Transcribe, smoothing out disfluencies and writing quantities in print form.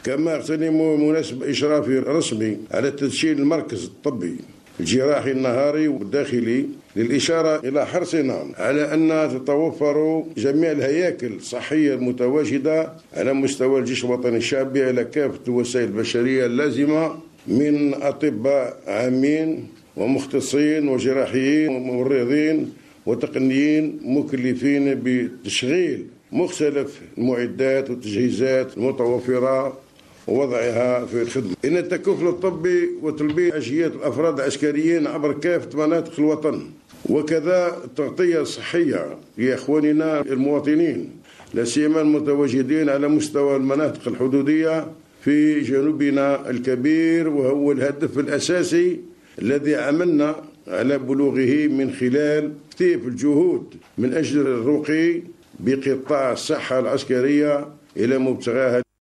كما اغتنم مناسبة إشرافي رسمي على تدشين المركز الطبي الجراحي النهاري والداخلي للإشارة إلى حرصنا على أن تتوفر جميع الهياكل الصحية المتواجدة على مستوى الجيش الوطني الشعبي على كافة الوسائل البشرية اللازمة من أطباء عامين ومختصين وجراحيين وممرضين وتقنيين مكلفين بتشغيل مختلف المعدات والتجهيزات المتوفرة ووضعها في الخدمة. إن التكافل الطبي وتلبية أجهزة الأفراد العسكريين عبر كافة مناطق الوطن، وكذا التغطية الصحية لإخواننا المواطنين لا سيما المتواجدين على مستوى المناطق الحدودية في جنوبنا الكبير، وهو الهدف الأساسي الذي عملنا على بلوغه من خلال تكثيف الجهود من أجل الرقي بقطاع الصحة العسكرية إلى مبتغاها.